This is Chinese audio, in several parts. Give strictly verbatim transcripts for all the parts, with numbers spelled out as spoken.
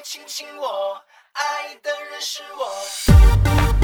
亲亲我，爱的人是我。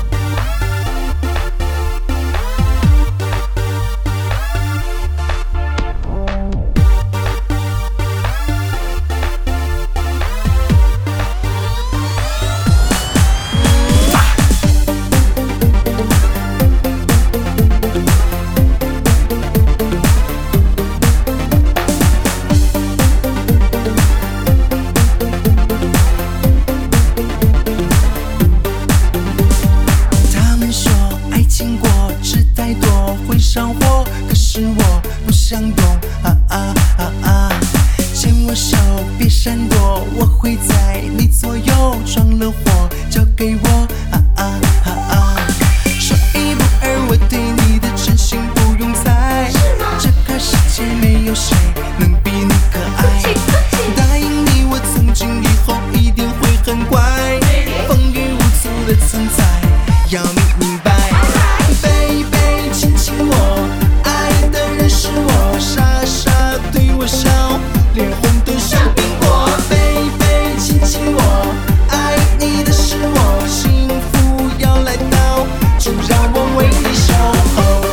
上火，可是我不想懂啊啊啊啊！牵我手，别闪躲，我会在你左右闯了祸，交给我啊啊啊啊！说一不二，我对你的真心不用猜，这个世界没有谁能比你可爱。答应你，我从今以后一定会很乖，风雨无阻的存在，要你明白。Baby， 亲亲我，爱的人是我，傻傻对我笑，脸红得像苹果。Baby， 亲亲我，爱你的是我，幸福要来到，就让我为你守候。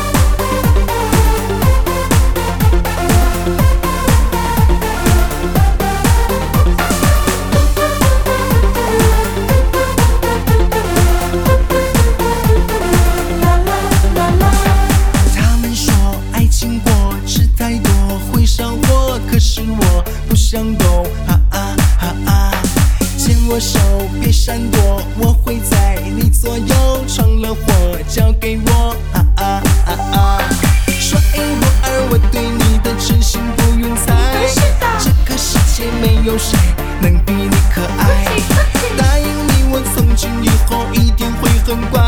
可是我不想懂啊啊啊啊！牵我手，别闪躲，我会在你左右闯了祸，交给我啊啊啊啊！说一不二，我对你的真心不用猜，这个世界没有谁能比你可爱。答应你，我从今以后一定会很乖。